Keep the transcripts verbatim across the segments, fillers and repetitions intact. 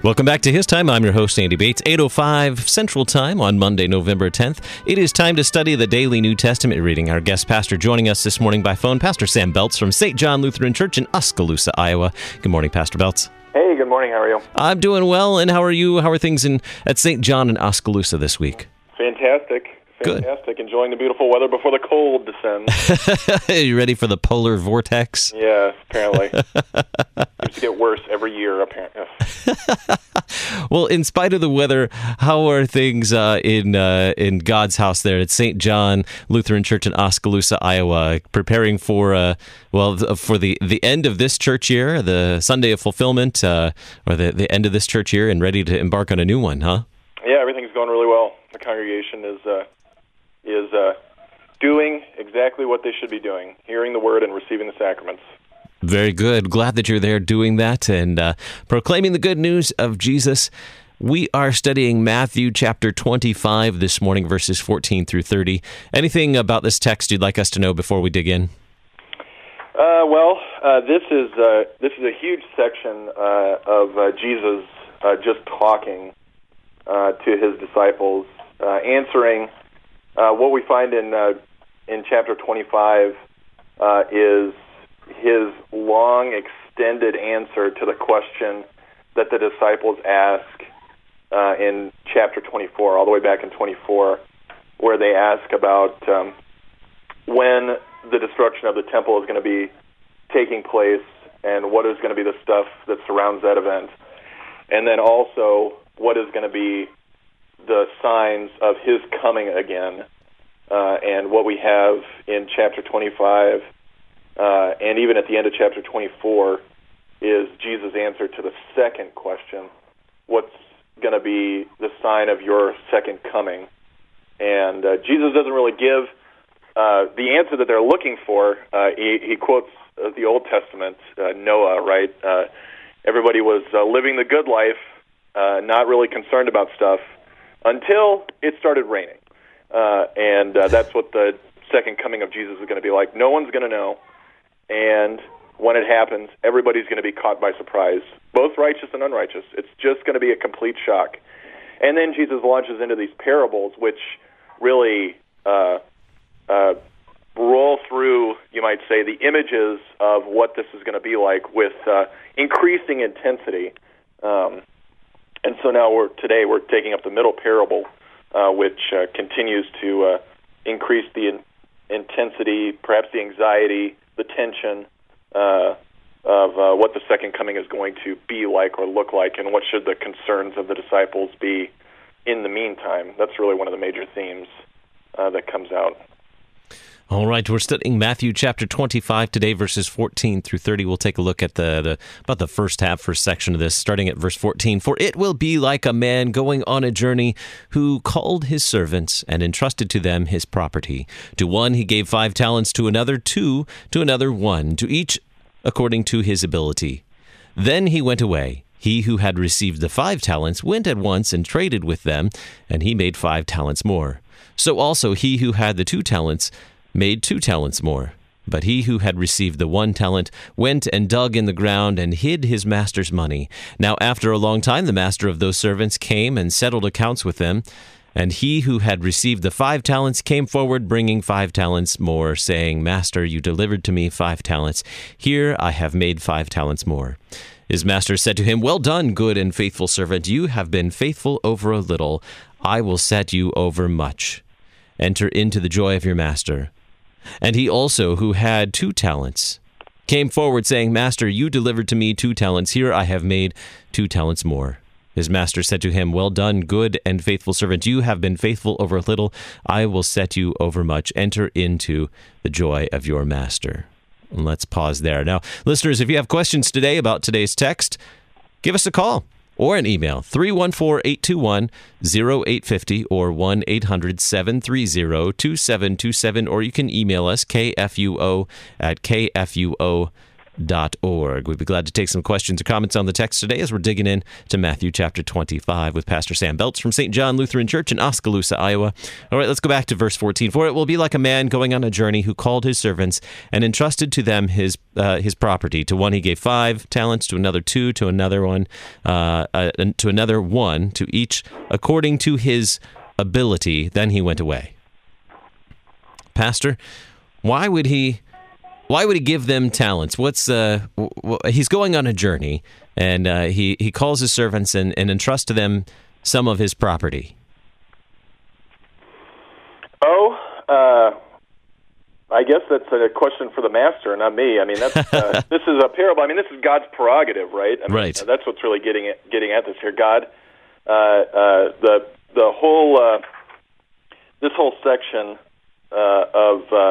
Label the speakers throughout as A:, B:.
A: Welcome back to His Time. I'm your host, Andy Bates. eight oh five Central Time on Monday, November tenth. It is time to study the daily New Testament reading. Our guest pastor joining us this morning by phone, Pastor Sam Beltz from Saint John Lutheran Church in Oskaloosa, Iowa. Good morning, Pastor Beltz.
B: Hey, good morning. How are you?
A: I'm doing well, and how are you? How are things in at Saint John in Oskaloosa this week?
B: Fantastic. Fantastic. Good. Enjoying the beautiful weather before the cold descends.
A: Are you ready for the polar vortex?
B: Yeah, apparently. Seems to get worse every year, apparently.
A: Well, in spite of the weather, how are things uh, in uh, in God's house there at Saint John Lutheran Church in Oskaloosa, Iowa, preparing for uh, well for the, the end of this church year, the Sunday of Fulfillment, uh, or the, the end of this church year, and ready to embark on a new one, huh?
B: Yeah, everything's going really well. The congregation is uh, is uh, doing exactly what they should be doing, hearing the word and receiving the sacraments.
A: Very good. Glad that you're there doing that and uh, proclaiming the good news of Jesus. We are studying Matthew chapter twenty-five this morning, verses fourteen through thirty. Anything about this text you'd like us to know before we dig in?
B: Uh, well, uh, this is uh, this is a huge section uh, of uh, Jesus uh, just talking uh, to his disciples, uh, answering uh, what we find in uh, in chapter twenty-five uh, is his long, extended answer to the question that the disciples ask uh, in chapter twenty-four, all the way back in twenty-four, where they ask about um, when the destruction of the temple is going to be taking place and what is going to be the stuff that surrounds that event. And then also, what is going to be the signs of his coming again. Uh, and what we have in chapter twenty-five, Uh, and even at the end of chapter twenty-four, is Jesus' answer to the second question, what's going to be the sign of your second coming? And uh, Jesus doesn't really give uh, the answer that they're looking for. Uh, he, he quotes uh, the Old Testament, uh, Noah, right? Uh, everybody was uh, living the good life, uh, not really concerned about stuff, until it started raining. Uh, and uh, that's what the second coming of Jesus is going to be like. No one's going to know. And when it happens, everybody's going to be caught by surprise, both righteous and unrighteous. It's just going to be a complete shock. And then Jesus launches into these parables, which really uh, uh, roll through, you might say, the images of what this is going to be like with uh, increasing intensity. Um, and so now we're today we're taking up the middle parable, uh, which uh, continues to uh, increase the in- intensity, perhaps the anxiety, the tension uh, of uh, what the second coming is going to be like or look like, and what should the concerns of the disciples be in the meantime. That's really one of the major themes uh, that comes out.
A: All right, we're studying Matthew chapter twenty-five today, verses fourteen through thirty. We'll take a look at the, the about the first half, first section of this, starting at verse fourteen. For it will be like a man going on a journey who called his servants and entrusted to them his property. To one he gave five talents, to another two, to another one, to each according to his ability. Then he went away. He who had received the five talents went at once and traded with them, and he made five talents more. So also he who had the two talents made two talents more. But he who had received the one talent went and dug in the ground and hid his master's money. Now after a long time the master of those servants came and settled accounts with them. And he who had received the five talents came forward, bringing five talents more, saying, Master, you delivered to me five talents. Here I have made five talents more. His master said to him, Well done, good and faithful servant. You have been faithful over a little. I will set you over much. Enter into the joy of your master. And he also, who had two talents, came forward, saying, Master, you delivered to me two talents. Here I have made two talents more. His master said to him, Well done, good and faithful servant. You have been faithful over a little. I will set you over much. Enter into the joy of your master. And let's pause there. Now, listeners, if you have questions today about today's text, give us a call or an email, three one four, eight two one, zero eight five zero or one eight hundred, seven three zero, two seven two seven, or you can email us, kfuo at kfuo dot org. We'd be glad to take some questions or comments on the text today as we're digging in to Matthew chapter twenty-five with Pastor Sam Belts from Saint John Lutheran Church in Oskaloosa, Iowa. All right, let's go back to verse fourteen. For it will be like a man going on a journey who called his servants and entrusted to them his uh, his property. To one he gave five talents, to another two, to another one, uh, uh, to another one, to each according to his ability. Then he went away. Pastor, why would he? Why would he give them talents? What's uh? W- w- he's going on a journey, and uh, he he calls his servants and, and entrusts to them some of his property.
B: Oh, uh, I guess that's a question for the master, not me. I mean, that's uh, this is a parable. I mean, this is God's prerogative, right? I mean,
A: right.
B: That's what's really getting at, getting at this here. God, uh, uh, the the whole uh, this whole section uh, of uh,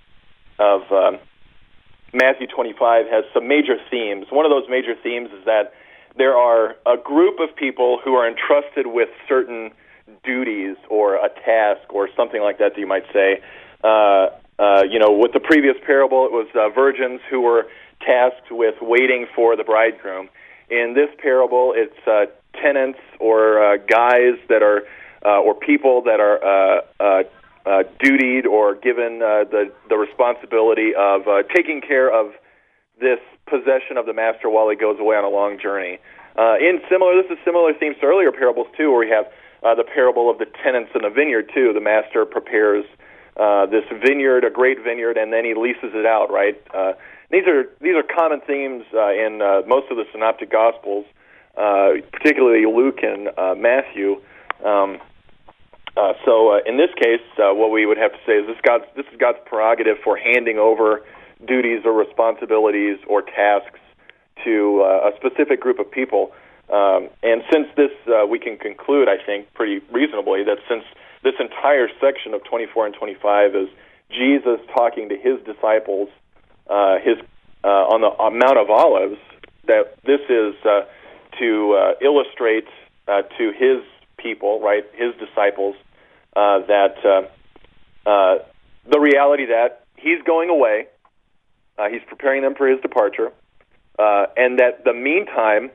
B: of um, Matthew twenty-five has some major themes. One of those major themes is that there are a group of people who are entrusted with certain duties or a task or something like that, that you might say. Uh, uh, you know, with the previous parable, it was uh, virgins who were tasked with waiting for the bridegroom. In this parable, it's uh, tenants or uh, guys that are, uh, or people that are uh, uh, uh, dutied or given uh, the the responsibility of uh, taking care of this possession of the master while he goes away on a long journey. Uh, in similar, this is similar themes to earlier parables too, where we have uh, the parable of the tenants in the vineyard too. The master prepares uh, this vineyard, a great vineyard, and then he leases it out. Right? Uh, these are these are common themes uh, in uh, most of the synoptic gospels, uh, particularly Luke and uh, Matthew. Um, uh, so uh, in this case, uh, what we would have to say is this God's this is God's prerogative for handing over duties or responsibilities or tasks to uh, a specific group of people. Um, and since this, uh, we can conclude, I think, pretty reasonably, that since this entire section of twenty-four and twenty-five is Jesus talking to his disciples uh, his uh, on the on Mount of Olives, that this is uh, to uh, illustrate uh, to his people, right, his disciples, uh, that uh, uh, the reality that he's going away, uh, he's preparing them for his departure, uh, and that the meantime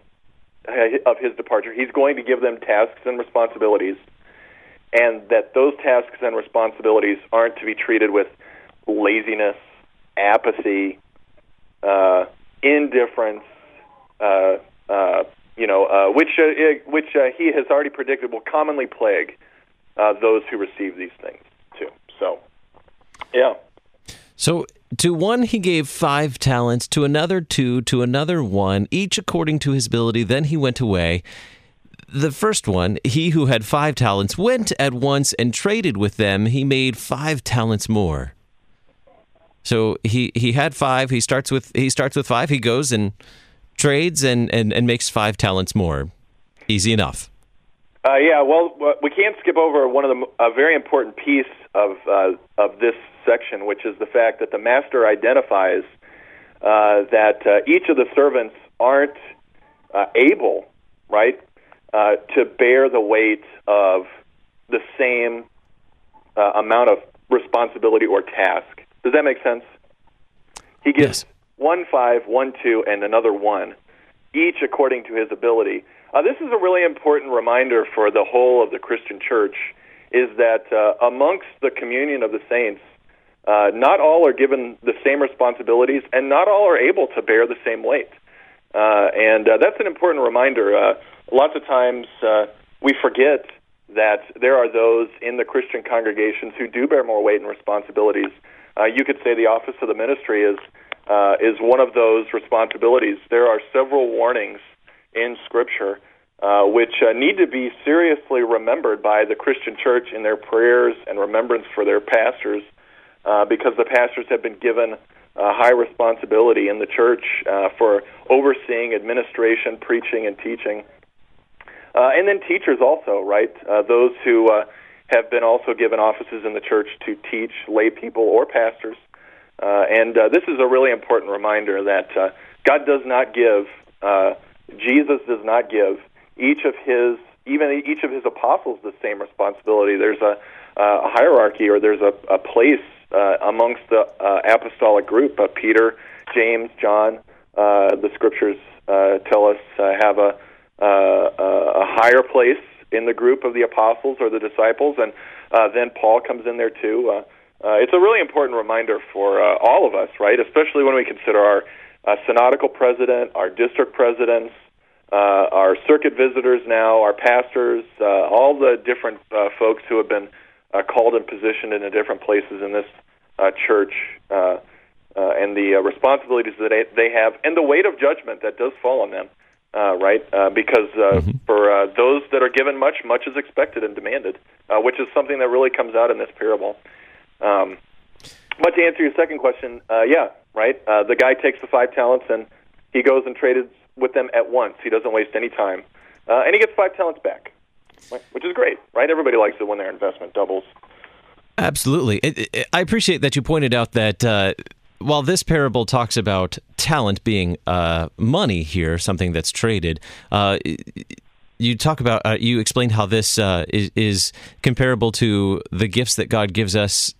B: of his departure, he's going to give them tasks and responsibilities, and that those tasks and responsibilities aren't to be treated with laziness, apathy, uh, indifference, uh, uh, you know, uh, which uh, which uh, he has already predicted will commonly plague uh, those who receive these things too. So, yeah.
A: So to one he gave five talents, to another two, to another one, each according to his ability. Then he went away. The first one, he who had five talents, went at once and traded with them. He made five talents more. So he, he had five. He starts with he starts with five. He goes and trades and, and, and makes five talents more. Easy enough.
B: Uh, yeah. Well, we can't skip over one of the a very important piece of uh, of this section, which is the fact that the master identifies uh, that uh, each of the servants aren't uh, able, right, uh, to bear the weight of the same uh, amount of responsibility or task. Does that make sense? He gives yes. one five, one two, and another one, each according to his ability. Uh, this is a really important reminder for the whole of the Christian church, is that uh, amongst the communion of the saints, uh, not all are given the same responsibilities, and not all are able to bear the same weight. Uh, and uh, that's an important reminder. Uh, lots of times uh, we forget that there are those in the Christian congregations who do bear more weight and responsibilities. Uh, you could say the office of the ministry is uh, is one of those responsibilities. There are several warnings in Scripture uh, which uh, need to be seriously remembered by the Christian church in their prayers and remembrance for their pastors, uh, because the pastors have been given uh, high responsibility in the church uh, for overseeing administration, preaching, and teaching. Uh, and then teachers also, right? Uh, those who uh, have been also given offices in the church to teach lay people or pastors. Uh, and uh, this is a really important reminder that uh, God does not give, uh, Jesus does not give each of his, even each of his apostles the same responsibility. There's a, a hierarchy, or there's a, a place uh, amongst the uh, apostolic group, uh, Peter, James, John, uh, the Scriptures uh, tell us uh, have a, uh, a higher place in the group of the apostles or the disciples, and uh, then Paul comes in there too. Uh, uh, it's a really important reminder for uh, all of us, right? Especially when we consider our uh, synodical president, our district presidents, uh, our circuit visitors now, our pastors, uh, all the different uh, folks who have been uh, called and positioned in the different places in this uh, church, uh, uh, and the uh, responsibilities that they, they have, and the weight of judgment that does fall on them. Uh, right, uh, because uh, mm-hmm. for uh, those that are given much, much is expected and demanded, uh, which is something that really comes out in this parable. Um, but to answer your second question, uh, yeah, right, uh, the guy takes the five talents and he goes and trades with them at once. He doesn't waste any time, uh, and he gets five talents back, right? Which is great, right? Everybody likes it when their investment doubles.
A: Absolutely. It, it, I appreciate that you pointed out that uh, while this parable talks about talent being uh, money here, something that's traded, uh, you talk about, uh, you explained how this uh, is, is comparable to the gifts that God gives us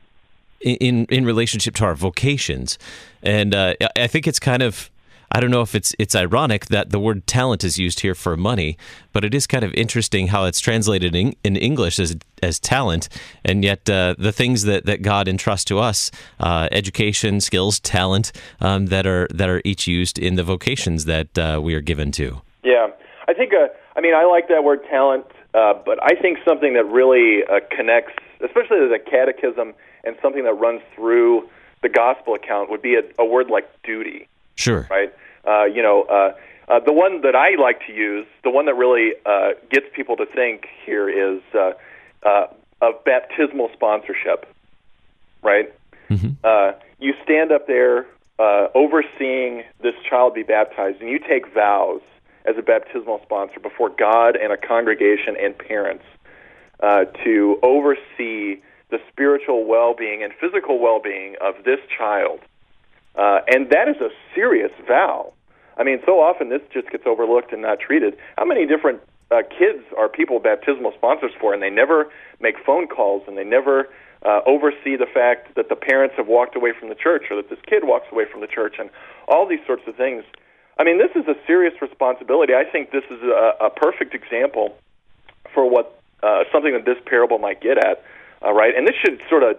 A: in in relationship to our vocations. And uh, I think it's kind of, I don't know if it's it's ironic that the word talent is used here for money, but it is kind of interesting how it's translated in, in English as as talent, and yet uh, the things that, that God entrusts to us, uh, education, skills, talent, um, that are that are each used in the vocations that uh, we are given to.
B: Yeah, I think, uh, I mean, I like that word talent, uh, but I think something that really uh, connects, especially to the catechism, and something that runs through the gospel account would be a, a word like duty.
A: Sure.
B: Right. Uh, you know, uh, uh, the one that I like to use, the one that really uh, gets people to think here is uh, uh, of baptismal sponsorship. Right.
A: Mm-hmm.
B: Uh, you stand up there uh, overseeing this child be baptized, and you take vows as a baptismal sponsor before God and a congregation and parents uh, to oversee the spiritual well-being and physical well-being of this child. Uh, and that is a serious vow. I mean, so often this just gets overlooked and not treated. How many different uh, kids are people baptismal sponsors for, and they never make phone calls, and they never uh, oversee the fact that the parents have walked away from the church, or that this kid walks away from the church, and all these sorts of things. I mean, this is a serious responsibility. I think this is a, a perfect example for what uh, something that this parable might get at, uh, right? And this should sort of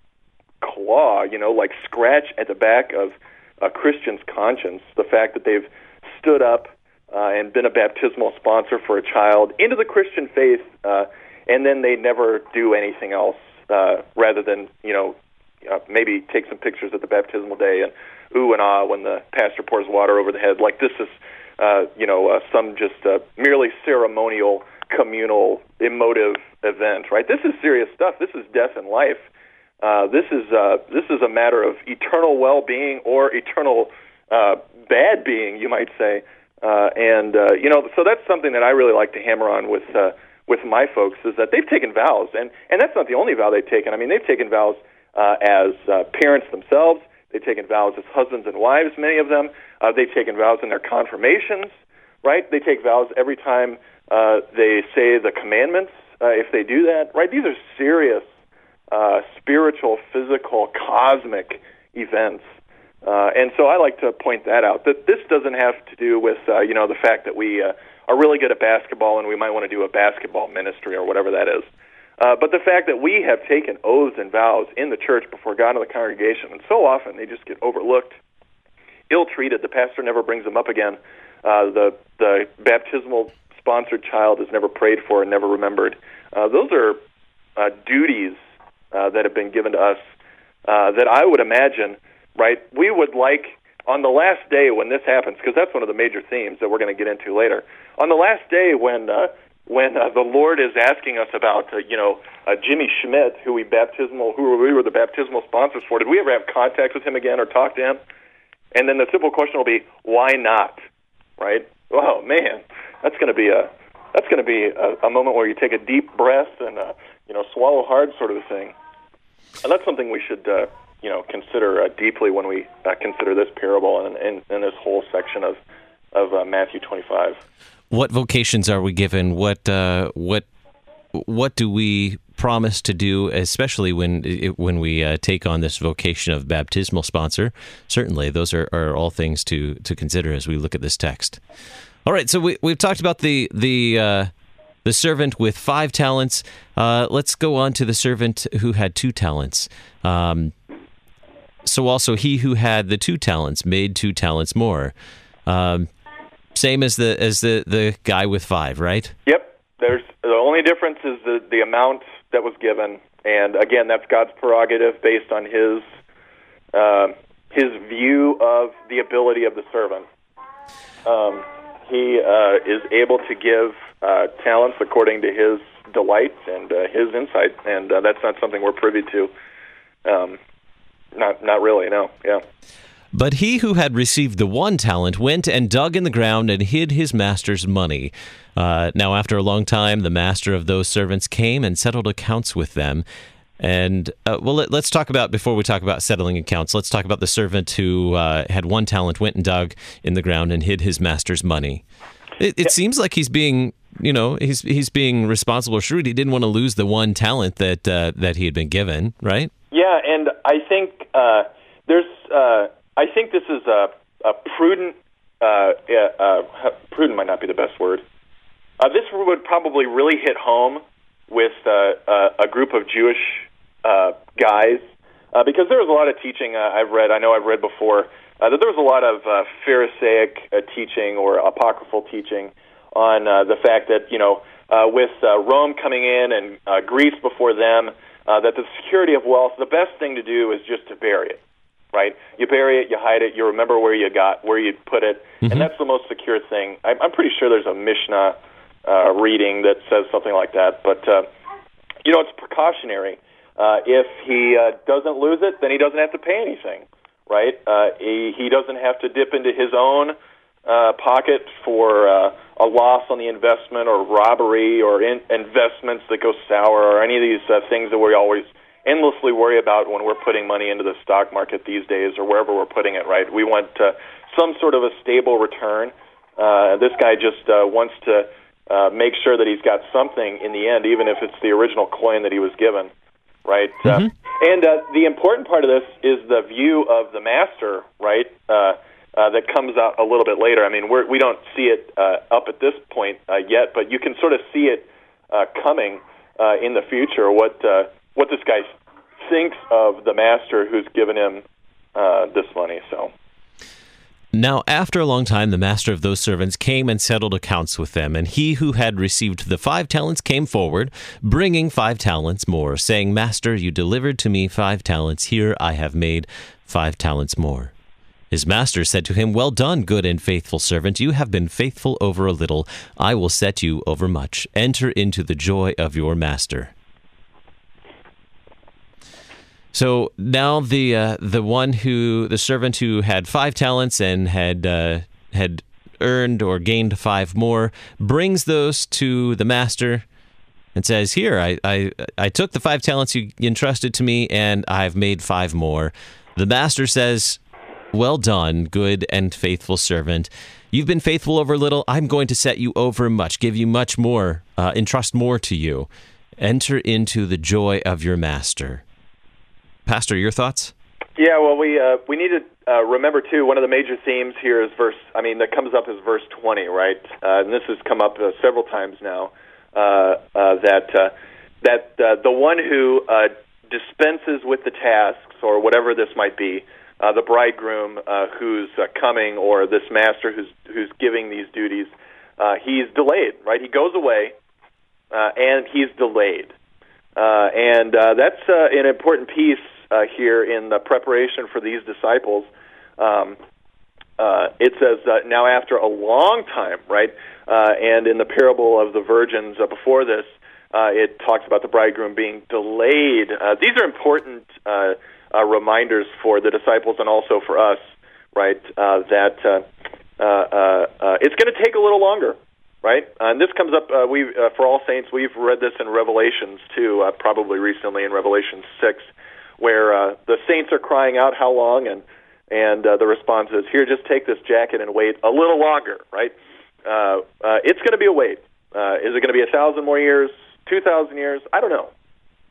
B: claw, you know, like scratch at the back of a Christian's conscience, the fact that they've stood up uh, and been a baptismal sponsor for a child into the Christian faith, uh, and then they never do anything else uh, rather than, you know, uh, maybe take some pictures at the baptismal day and ooh and ah when the pastor pours water over the head. Like this is, uh, you know, uh, some just uh, merely ceremonial, communal, emotive event, right? This is serious stuff. This is death and life. Uh, this is uh, this is a matter of eternal well-being or eternal uh, bad being, you might say. Uh, and uh, you know, so that's something that I really like to hammer on with uh, with my folks, is that they've taken vows, and and that's not the only vow they've taken. I mean, they've taken vows uh, as uh, parents themselves. They've taken vows as husbands and wives. Many of them. Uh, they've taken vows in their confirmations. Right? They take vows every time uh, they say the commandments. Uh, if they do that, right? These are serious. Uh, spiritual, physical, cosmic events. Uh, and so I like to point that out, that this doesn't have to do with, uh, you know, the fact that we uh, are really good at basketball and we might want to do a basketball ministry or whatever that is. Uh, but the fact that we have taken oaths and vows in the church before God and the congregation, and so often they just get overlooked, ill-treated. The pastor never brings them up again. Uh, the, the baptismal sponsored child is never prayed for and never remembered. Uh, those are uh, duties Uh, that have been given to us, uh, that I would imagine, right, we would like, on the last day when this happens, because that's one of the major themes that we're going to get into later, on the last day when uh, when uh, the Lord is asking us about, uh, you know, uh, Jimmy Schmidt, who we baptismal, who we were the baptismal sponsors for, did we ever have contact with him again or talk to him? And then the simple question will be, why not, right? Oh, man, that's going to be a that's going to be a, a moment where you take a deep breath and, uh, you know, swallow hard sort of a thing. And that's something we should, uh, you know, consider uh, deeply when we uh, consider this parable and, and, and this whole section of of uh, Matthew twenty-five.
A: What vocations are we given? What uh, what what do we promised to do, especially when when we uh, take on this vocation of baptismal sponsor. Certainly, those are, are all things to to consider as we look at this text. All right, so we we've talked about the the uh, the servant with five talents. Uh, let's go on to the servant who had two talents. Um, so also he who had the two talents made two talents more. Um, same as the as the, the guy with five, right?
B: Yep. There's the only difference is the the amount that was given, and again, that's God's prerogative based on His uh, His view of the ability of the servant. Um, he uh, is able to give uh, talents according to His delight and uh, His insight, and uh, that's not something we're privy to. Um, not not really, no. Yeah.
A: But he who had received the one talent went and dug in the ground and hid his master's money. Uh, now, after a long time, the master of those servants came and settled accounts with them. And, uh, well, let, let's talk about, before we talk about settling accounts, let's talk about the servant who uh, had one talent, went and dug in the ground and hid his master's money. It, it yeah. seems like he's being, you know, he's he's being responsible or shrewd. He didn't want to lose the one talent that uh, that he had been given, right?
B: Yeah, and I think uh, there's... Uh, I think this is a, a prudent, uh, uh, prudent might not be the best word. Uh, this would probably really hit home with uh, uh, a group of Jewish uh, guys, uh, because there was a lot of teaching uh, I've read, I know I've read before, uh, that there was a lot of uh, Pharisaic uh, teaching or apocryphal teaching on uh, the fact that, you know, uh, with uh, Rome coming in and uh, Greece before them, uh, that the security of wealth, the best thing to do is just to bury it. Right, you bury it, you hide it, you remember where you got, where you put it, mm-hmm. and that's the most secure thing. I'm, I'm pretty sure there's a Mishnah uh, reading that says something like that. But uh, you know, it's precautionary. Uh, if he uh, doesn't lose it, then he doesn't have to pay anything. Right? Uh, he he doesn't have to dip into his own uh, pocket for uh, a loss on the investment or robbery or in- investments that go sour or any of these uh, things that we always endlessly worry about when we're putting money into the stock market these days or wherever we're putting it, right? We want uh, some sort of a stable return. Uh, this guy just uh, wants to uh, make sure that he's got something in the end, even if it's the original coin that he was given, right? Mm-hmm. Uh, and uh, the important part of this is the view of the master, right, uh, uh, that comes out a little bit later. I mean, we're, we don't see it uh, up at this point uh, yet, but you can sort of see it uh, coming uh, in the future, what... Uh, what this guy thinks of the master who's given him uh, this money. So
A: now, after a long time, the master of those servants came and settled accounts with them. And he who had received the five talents came forward, bringing five talents more, saying, Master, you delivered to me five talents. Here I have made five talents more. His master said to him, Well done, good and faithful servant. You have been faithful over a little. I will set you over much. Enter into the joy of your master. So now the uh, the one who the servant who had five talents and had uh, had earned or gained five more brings those to the master and says, "Here, I I, I took the five talents you entrusted to me, and I've made five more." The master says, "Well done, good and faithful servant. You've been faithful over little. I'm going to set you over much, give you much more, uh, entrust more to you. Enter into the joy of your master." Pastor, your thoughts?
B: Yeah, well, we uh, we need to uh, remember, too, one of the major themes here is verse, I mean, that comes up is verse twenty, right? Uh, and this has come up uh, several times now, uh, uh, that uh, that uh, the one who uh, dispenses with the tasks, or whatever this might be, uh, the bridegroom uh, who's uh, coming, or this master who's who's giving these duties, uh, he's delayed, right? He goes away, uh, and he's delayed. Uh, and uh, that's uh, an important piece uh, here in the preparation for these disciples. Um, uh, it says, uh, now after a long time, right? Uh, and in the parable of the virgins uh, before this, uh, it talks about the bridegroom being delayed. Uh, these are important uh, uh, reminders for the disciples and also for us, right? Uh, that uh, uh, uh, uh, it's going to take a little longer. Right, uh, and this comes up. Uh, we uh, for All Saints, we've read this in Revelations too, uh, probably recently in Revelation six, where uh, the saints are crying out, "How long?" and and uh, the response is, "Here, just take this jacket and wait a little longer." Right? Uh, uh, it's going to be a wait. Uh, is it going to be a thousand more years, two thousand years? I don't know.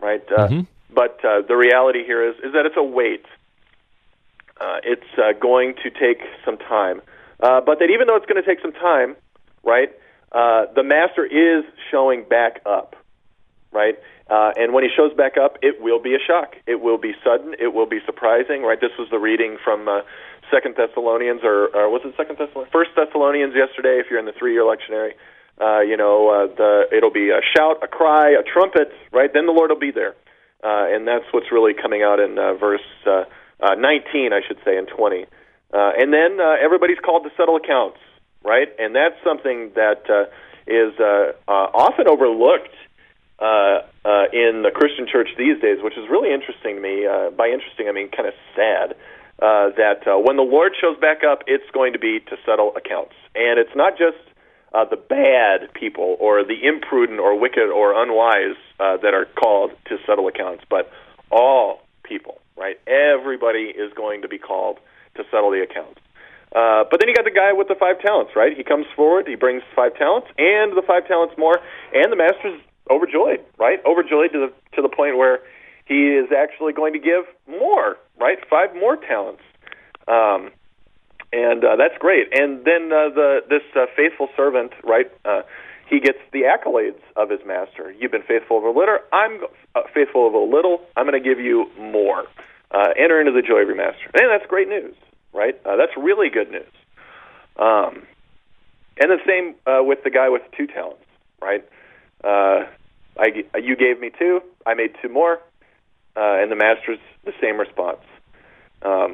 B: right? Uh,
A: mm-hmm.
B: But uh, the reality here is is that it's a wait. Uh, it's uh, going to take some time. Uh, but that even though it's going to take some time, right, uh, the master is showing back up, right? Uh, and when he shows back up, it will be a shock. It will be sudden. It will be surprising, right? This was the reading from uh, Second Thessalonians, or, or was it Second Thessalonians? First Thessalonians yesterday, if you're in the three-year lectionary. Uh, you know, uh, the, it'll be a shout, a cry, a trumpet, right? Then the Lord will be there. Uh, and that's what's really coming out in uh, verse uh, uh, nineteen, I should say, and twenty. Uh, and then uh, everybody's called to settle accounts, right? And that's something that uh, is uh, uh, often overlooked uh, uh, in the Christian church these days, which is really interesting to me. Uh, by interesting, I mean kind of sad, uh, that uh, when the Lord shows back up, it's going to be to settle accounts. And it's not just uh, the bad people or the imprudent or wicked or unwise uh, that are called to settle accounts, but all people, right? Everybody is going to be called to settle the accounts. Uh, but then you got the guy with the five talents, right? He comes forward, he brings five talents, and the five talents more, and the master's overjoyed, right? Overjoyed to the to the point where he is actually going to give more, right? Five more talents, um, and uh, that's great. And then uh, the this uh, faithful servant, right? Uh, he gets the accolades of his master. You've been faithful over little. I'm uh, faithful over little. I'm going to give you more. Uh, enter into the joy of your master. And that's great news, right? Uh, that's really good news. Um, and the same uh, with the guy with two talents, right? Uh, I, you gave me two, I made two more, uh, and the master's the same response. Um,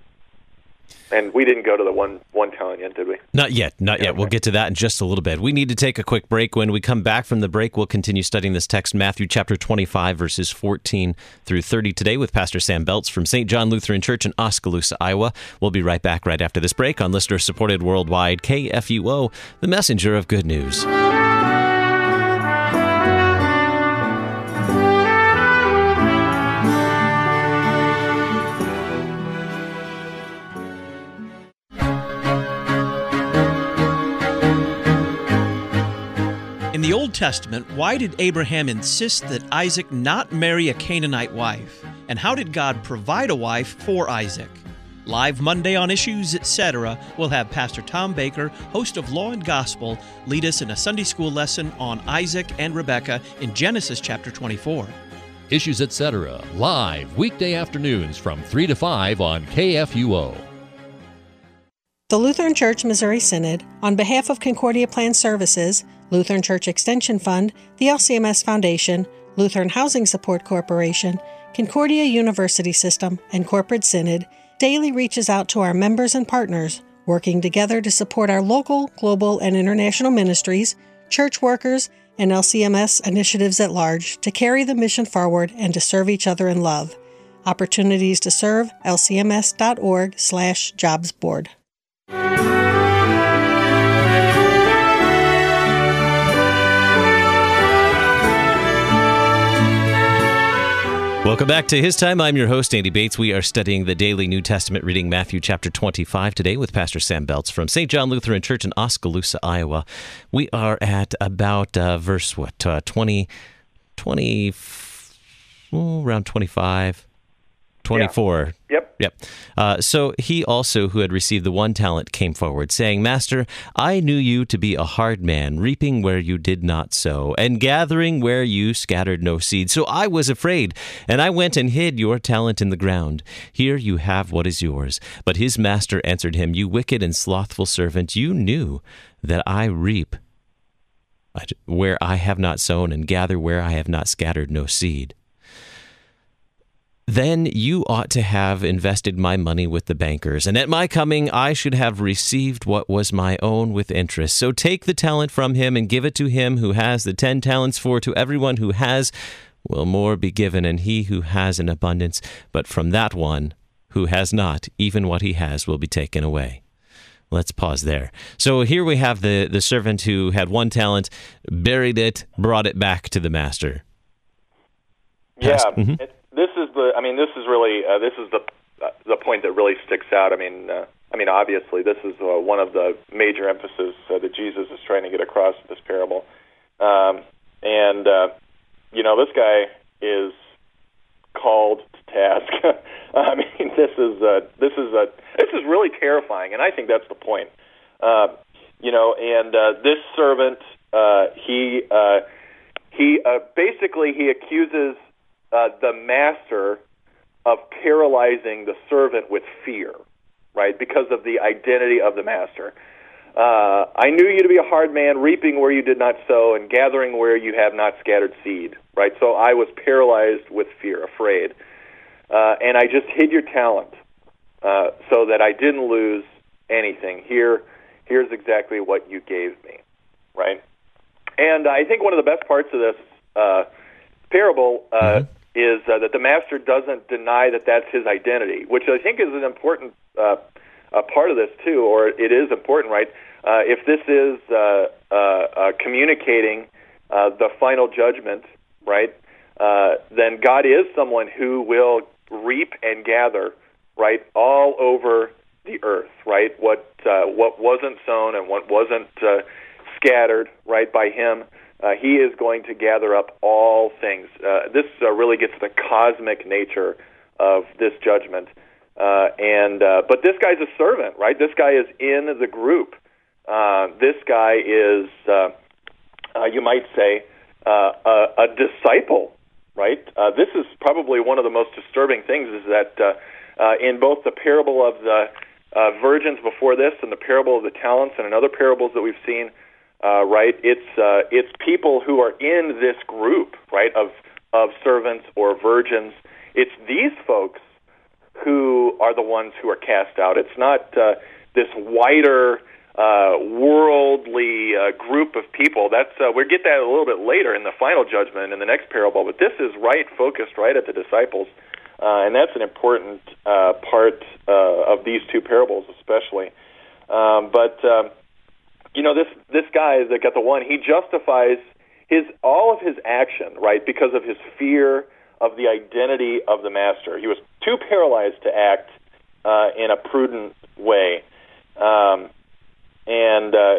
B: and we didn't go to the one one talent yet, did we?
A: Not yet, not
B: yeah,
A: yet.
B: okay.
A: We'll get to that in just a little bit. We need to take a quick break. When we come back from the break, we'll continue studying this text, Matthew chapter twenty-five, verses fourteen through thirty today with Pastor Sam Belts from Saint John Lutheran Church in Oskaloosa, Iowa. We'll be right back right after this break on listener-supported worldwide K F U O, the messenger of good news.
C: In the Old Testament, why did Abraham insist that Isaac not marry a Canaanite wife? And how did God provide a wife for Isaac? Live Monday on Issues, et cetera, we'll have Pastor Tom Baker, host of Law and Gospel, lead us in a Sunday school lesson on Isaac and Rebekah in Genesis chapter twenty-four.
D: Issues, et cetera, live weekday afternoons from three to five on K F U O.
E: The Lutheran Church Missouri Synod, on behalf of Concordia Plan Services, Lutheran Church Extension Fund, the L C M S Foundation, Lutheran Housing Support Corporation, Concordia University System, and Corporate Synod, daily reaches out to our members and partners, working together to support our local, global, and international ministries, church workers, and L C M S initiatives at large to carry the mission forward and to serve each other in love. Opportunities to serve, lcms.org slash jobs board.
A: Welcome back to His Time. I'm your host, Andy Bates. We are studying the daily New Testament reading, Matthew chapter twenty-five, today with Pastor Sam Belts from Saint John Lutheran Church in Oskaloosa, Iowa. We are at about uh, verse, what, uh, twenty, twenty, oh, around twenty-five, twenty-four.
B: Yeah. Yep.
A: Yep. Uh, so he also, who had received the one talent, came forward, saying, Master, I knew you to be a hard man, reaping where you did not sow, and gathering where you scattered no seed. So I was afraid, and I went and hid your talent in the ground. Here you have what is yours. But his master answered him, You wicked and slothful servant, you knew that I reap where I have not sown, and gather where I have not scattered no seed. Then you ought to have invested my money with the bankers, and at my coming I should have received what was my own with interest. So take the talent from him and give it to him who has the ten talents, for to everyone who has will more be given, and he who has an abundance. But from that one who has not, even what he has will be taken away. Let's pause there. So here we have the, the servant who had one talent, buried it, brought it back to the master.
B: Yeah.
A: Mm-hmm.
B: It, This is the. I mean, this is really. Uh, this is the uh, the point that really sticks out. I mean, uh, I mean, obviously, this is uh, one of the major emphases uh, that Jesus is trying to get across with this parable. Um, and uh, you know, this guy, is called to task. I mean, this is uh, this is a this is really terrifying, and I think that's the point. Uh, you know, and uh, this servant, uh, he uh, he uh, basically he accuses uh, the master of paralyzing the servant with fear, right? Because of the identity of the master. Uh, I knew you to be a hard man, reaping where you did not sow, and gathering where you have not scattered seed, right? So I was paralyzed with fear, afraid, uh, and I just hid your talent uh, so that I didn't lose anything. Here, here's exactly what you gave me, right? And I think one of the best parts of this uh, parable uh, mm-hmm. is uh, that the master doesn't deny that that's his identity, which I think is an important uh, a part of this too, or it is important, right? Uh, if this is uh, uh, uh, communicating uh, the final judgment, right, uh, then God is someone who will reap and gather, right, all over the earth, right? What uh, what wasn't sown and what wasn't uh, scattered, right, by Him, uh, He is going to gather up all things. Uh, this uh, really gets the cosmic nature of this judgment. Uh, and uh, but this guy's a servant, right? This guy is in the group. Uh, this guy is, uh, uh, you might say, uh, a, a disciple, right? Uh, this is probably one of the most disturbing things is that uh, uh, in both the parable of the uh, virgins before this and the parable of the talents and in other parables that we've seen, uh, right, it's uh, it's people who are in this group, right, of of servants or virgins. It's these folks who are the ones who are cast out. It's not uh, this wider, uh, worldly uh, group of people. That's uh, we'll get that a little bit later in the final judgment in the next parable, but this is right focused right at the disciples, uh, and that's an important uh, part uh, of these two parables especially. Um, but, um, you know, this, this guy that got the one, he justifies his all of his action, right, because of his fear of the identity of the master. He was too paralyzed to act uh, in a prudent way. Um, and, uh,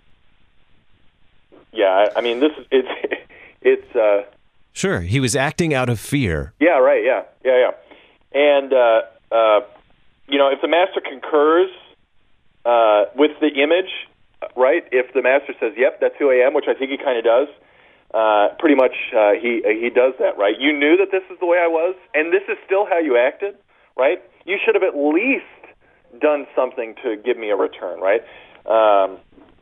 B: yeah, I, I mean, this is, it's, it's, uh,
A: Sure, he was acting out of fear.
B: Yeah, right, yeah, yeah, yeah. And, uh, uh, you know, if the master concurs uh, with the image, right, if the master says, yep, that's who I am, which I think he kind of does, Uh, pretty much, uh, he he does that, right? You knew that this is the way I was, and this is still how you acted, right? You should have at least done something to give me a return, right? Um,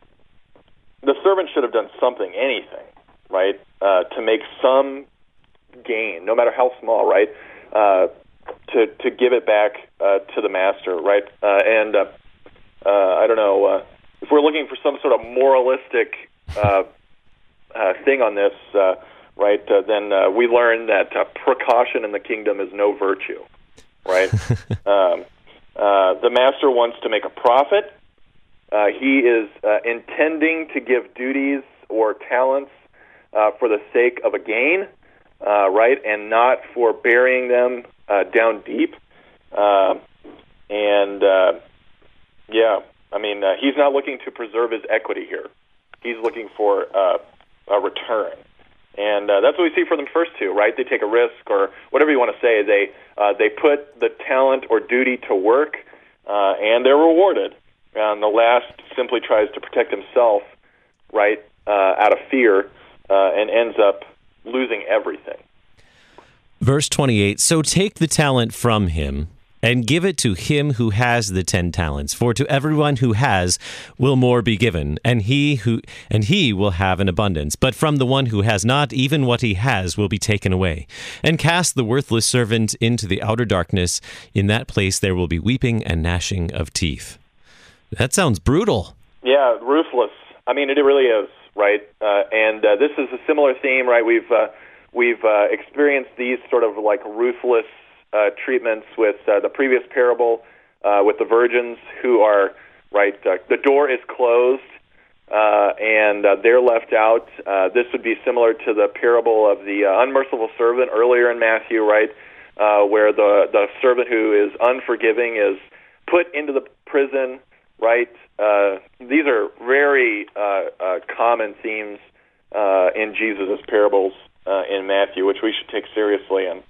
B: the servant should have done something, anything, right, uh, to make some gain, no matter how small, right, uh, to to give it back uh, to the master, right? Uh, and uh, uh, I don't know uh, if we're looking for some sort of moralistic Uh, Uh, thing on this, uh, right, uh, then uh, we learn that uh, precaution in the kingdom is no virtue, right? um, uh, the master wants to make a profit. Uh, he is uh, intending to give duties or talents uh, for the sake of a gain, uh, right, and not for burying them uh, down deep. Uh, and, uh, yeah, I mean, uh, he's not looking to preserve his equity here. He's looking for uh, a return. And uh, that's what we see for them first two, right? They take a risk, or whatever you want to say. They uh, they put the talent or duty to work, uh, and they're rewarded. And the last simply tries to protect himself, right, uh, out of fear, uh, and ends up losing everything.
A: Verse twenty-eight, so take the talent from him, and give it to him who has the ten talents. For to everyone who has will more be given, and he who and he will have an abundance. But from the one who has not, even what he has will be taken away. And cast the worthless servant into the outer darkness. In that place there will be weeping and gnashing of teeth. That sounds brutal.
B: Yeah, ruthless. I mean, it really is, right? Uh, and uh, this is a similar theme, right? We've uh, we've uh, experienced these sort of like ruthless Uh, treatments with uh, the previous parable, uh, with the virgins who are, right, uh, the door is closed uh, and uh, they're left out. Uh, this would be similar to the parable of the uh, unmerciful servant earlier in Matthew, right, uh, where the, the servant who is unforgiving is put into the prison, right? Uh, these are very uh, uh, common themes uh, in Jesus' parables uh, in Matthew, which we should take seriously. And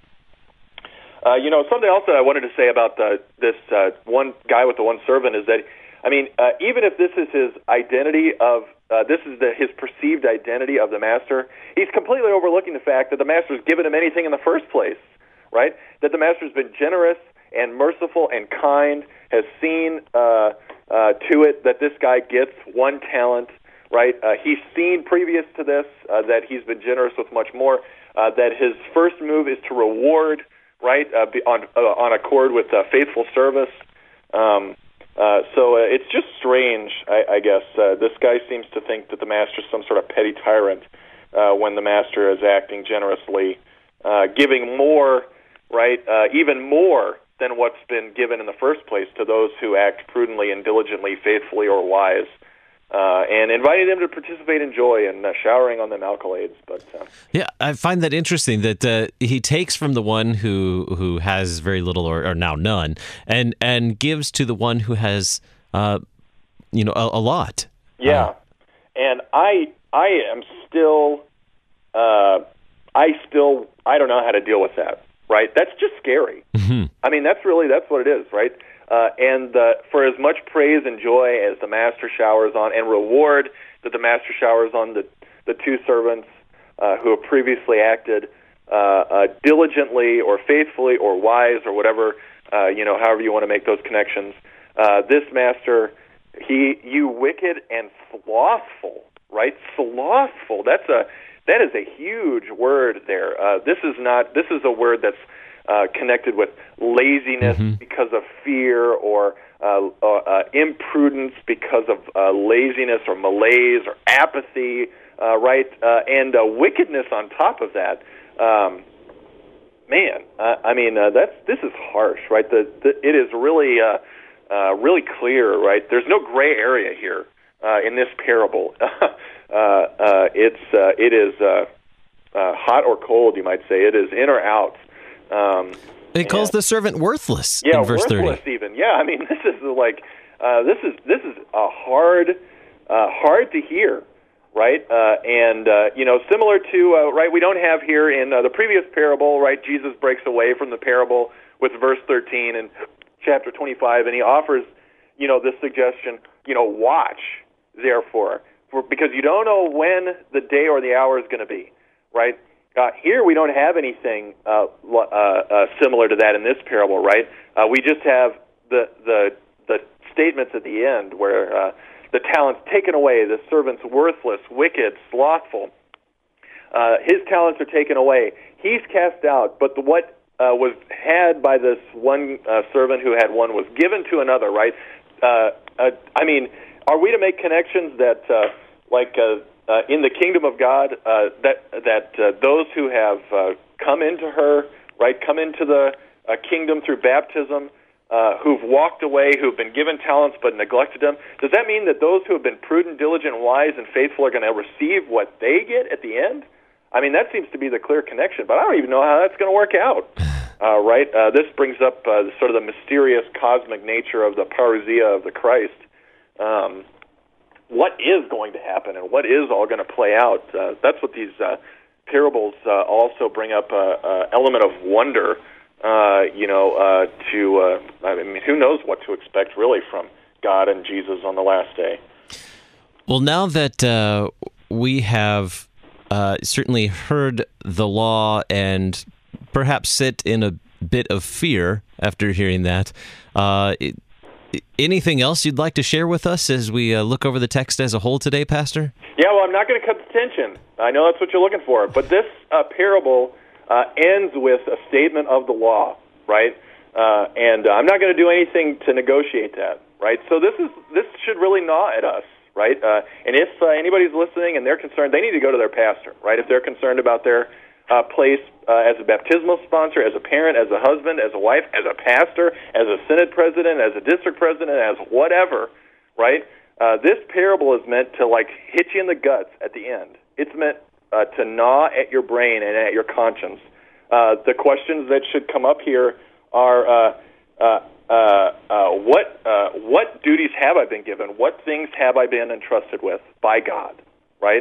B: uh, you know, something else that I wanted to say about the, this uh, one guy with the one servant is that, I mean, uh, even if this is his identity of, uh, this is the, his perceived identity of the master, he's completely overlooking the fact that the master's given him anything in the first place, right? That the master's been generous and merciful and kind, has seen uh, uh, to it that this guy gets one talent, right? Uh, he's seen previous to this uh, that he's been generous with much more, uh, that his first move is to reward, right, uh, be on, uh, on accord with uh, faithful service. Um Uh, so uh, it's just strange, I, I guess. Uh, this guy seems to think that the master's some sort of petty tyrant uh, when the master is acting generously, uh, giving more, right, uh, even more than what's been given in the first place to those who act prudently and diligently, faithfully, or wise, uh, and inviting them to participate in joy and uh, showering on them accolades. But uh,
A: yeah, I find that interesting that uh, he takes from the one who who has very little or, or now none, and and gives to the one who has, uh, you know, a, a lot.
B: Yeah, uh, and I I am still, uh, I still I don't know how to deal with that. Right, that's just scary. Mm-hmm. I mean, that's really that's what it is, right? Uh, and uh, for as much praise and joy as the master showers on, and reward that the master showers on the, the two servants uh, who have previously acted uh, uh, diligently or faithfully or wise or whatever, uh, you know, however you want to make those connections, uh, this master, he, you wicked and slothful, right? Slothful. That's a that is a huge word there. Uh, this is not. This is a word that's Uh, connected with laziness mm-hmm. because of fear, or uh, uh, uh, imprudence because of uh, laziness or malaise or apathy, uh, right? Uh, and uh, wickedness on top of that. Um, man, uh, I mean, uh, that's this is harsh, right? The, the it is really, uh, uh, really clear, right? There's no gray area here uh, in this parable. uh, uh, it's uh, it is uh, uh, hot or cold, you might say. It is in or out. Um,
A: it calls the servant worthless
B: yeah,
A: in verse
B: worthless
A: thirty.
B: Even. Yeah, I mean, this is like uh, this is this is a hard, uh, hard to hear, right? Uh, and uh, you know, similar to uh, right, we don't have here in uh, the previous parable, right? Jesus breaks away from the parable with verse thirteen in chapter twenty-five, and he offers, you know, this suggestion, you know, watch, therefore, for, because you don't know when the day or the hour is going to be, right? Uh, here we don't have anything uh, uh, uh, similar to that in this parable, right? Uh, we just have the the the statements at the end where uh, the talent's taken away, the servant's worthless, wicked, slothful. Uh, his talents are taken away. He's cast out, but the, what uh, was had by this one uh, servant who had one was given to another, right? Uh, uh, I mean, are we to make connections that, uh, like, uh, Uh, in the kingdom of God, uh, that that uh, those who have uh, come into her, right, come into the uh, kingdom through baptism, uh, who've walked away, who've been given talents but neglected them, does that mean that those who have been prudent, diligent, wise, and faithful are going to receive what they get at the end? I mean, that seems to be the clear connection, but I don't even know how that's going to work out, uh, right? Uh, this brings up uh, sort of the mysterious cosmic nature of the parousia of the Christ. Um What is going to happen, and what is all going to play out? Uh, that's what these uh, parables uh, also bring up an uh, uh, element of wonder, uh, you know, uh, to, uh, I mean, who knows what to expect, really, from God and Jesus on the last day.
A: Well, now that uh, we have uh, certainly heard the law and perhaps sit in a bit of fear after hearing that, uh, it, anything else you'd like to share with us as we uh, look over the text as a whole today, Pastor?
B: Yeah, well, I'm not going to cut the tension. I know that's what you're looking for. But this uh, parable uh, ends with a statement of the law, right? Uh, and uh, I'm not going to do anything to negotiate that, right? So this is this should really gnaw at us, right? Uh, and if uh, anybody's listening and they're concerned, they need to go to their pastor, right? If they're concerned about their uh, place uh, as a baptismal sponsor, as a parent, as a husband, as a wife, as a pastor, as a synod president, as a district president, as whatever, right? Uh, this parable is meant to, like, hit you in the guts at the end. It's meant uh, to gnaw at your brain and at your conscience. Uh, the questions that should come up here are, uh, uh, uh, uh, what uh, what duties have I been given? What things have I been entrusted with by God, right?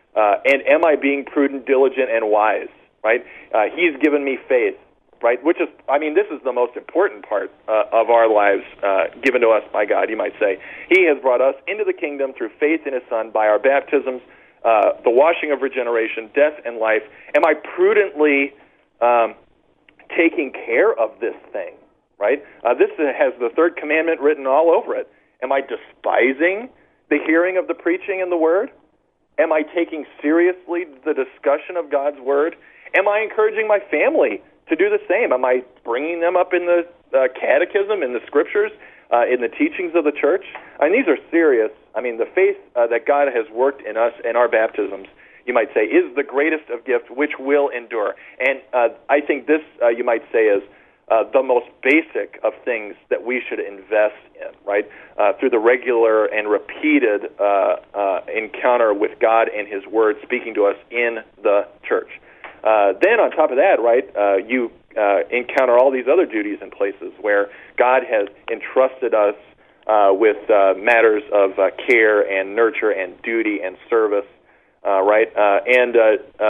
B: Uh, and am I being prudent, diligent, and wise, right? Uh, he's given me faith, right? Which is, I mean, this is the most important part uh, of our lives uh, given to us by God, you might say. He has brought us into the kingdom through faith in his Son by our baptisms, uh, the washing of regeneration, death, and life. Am I prudently um, taking care of this thing, right? Uh, this has the third commandment written all over it. Am I despising the hearing of the preaching and the word? Am I taking seriously the discussion of God's word? Am I encouraging my family to do the same? Am I bringing them up in the uh, catechism, in the scriptures, uh, in the teachings of the church? I mean, these are serious. I mean, the faith uh, that God has worked in us in our baptisms, you might say, is the greatest of gifts, which will endure. And uh, I think this, uh, you might say, is uh, the most basic of things that we should invest in, right? Uh, through the regular and repeated uh, uh, encounter with God and his word speaking to us in the church. Uh, then on top of that, right, uh, you uh, encounter all these other duties and places where God has entrusted us uh, with uh, matters of uh, care and nurture and duty and service, uh, right? Uh, and uh, uh,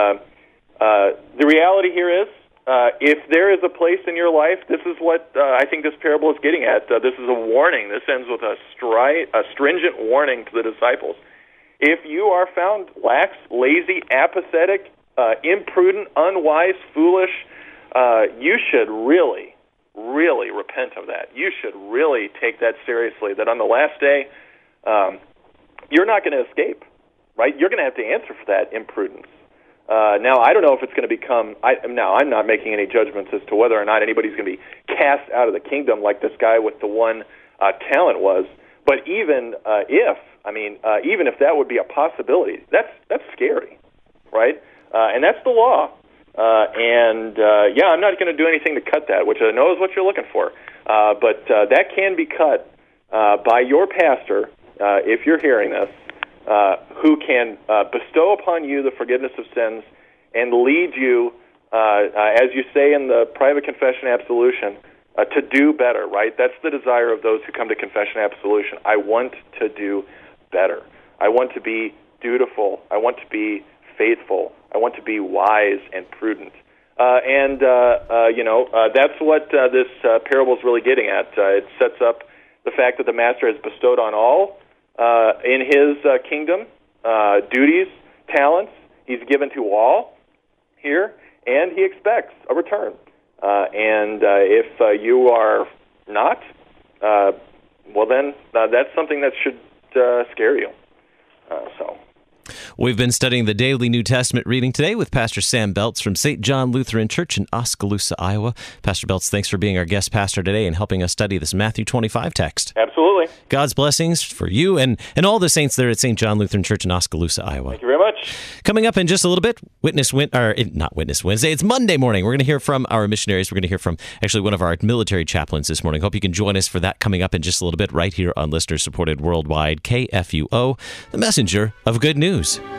B: uh, the reality here is, uh, if there is a place in your life, this is what uh, I think this parable is getting at. Uh, this is a warning. This ends with a, stri- a stringent warning to the disciples. If you are found lax, lazy, apathetic, Uh, imprudent, unwise, foolish, uh, you should really, really repent of that. You should really take that seriously, that on the last day, um, you're not going to escape, right? You're going to have to answer for that imprudence. Uh, now, I don't know if it's going to become, I, now I'm not making any judgments as to whether or not anybody's going to be cast out of the kingdom like this guy with the one uh, talent was, but even uh, if, I mean, uh, even if that would be a possibility, that's that's scary, right? Uh, and that's the law. Uh, and, uh, yeah, I'm not going to do anything to cut that, which I know is what you're looking for. Uh, but uh, that can be cut uh, by your pastor, uh, if you're hearing this, uh, who can uh, bestow upon you the forgiveness of sins and lead you, uh, uh, as you say in the private confession absolution, uh, to do better, right? That's the desire of those who come to confession absolution. I want to do better. I want to be dutiful. I want to be faithful. I want to be wise and prudent. Uh, and, uh, uh, you know, uh, that's what uh, this uh, parable is really getting at. Uh, it sets up the fact that the master has bestowed on all uh, in his uh, kingdom uh, duties, talents. He's given to all here, and he expects a return. Uh, and uh, if uh, you are not, uh, well, then uh, that's something that should uh, scare you. Uh, so...
A: We've been studying the daily New Testament reading today with Pastor Sam Beltz from Saint John Lutheran Church in Oskaloosa, Iowa. Pastor Beltz, thanks for being our guest pastor today and helping us study this Matthew twenty-five text.
B: Absolutely.
A: God's blessings for you and, and all the saints there at Saint John Lutheran Church in Oskaloosa, Iowa.
B: Thank you very much.
A: Coming up in just a little bit, Witness Win- or not Witness Wednesday, it's Monday morning. We're going to hear from our missionaries. We're going to hear from actually one of our military chaplains this morning. Hope you can join us for that coming up in just a little bit right here on listener-supported worldwide K F U O, the messenger of good news.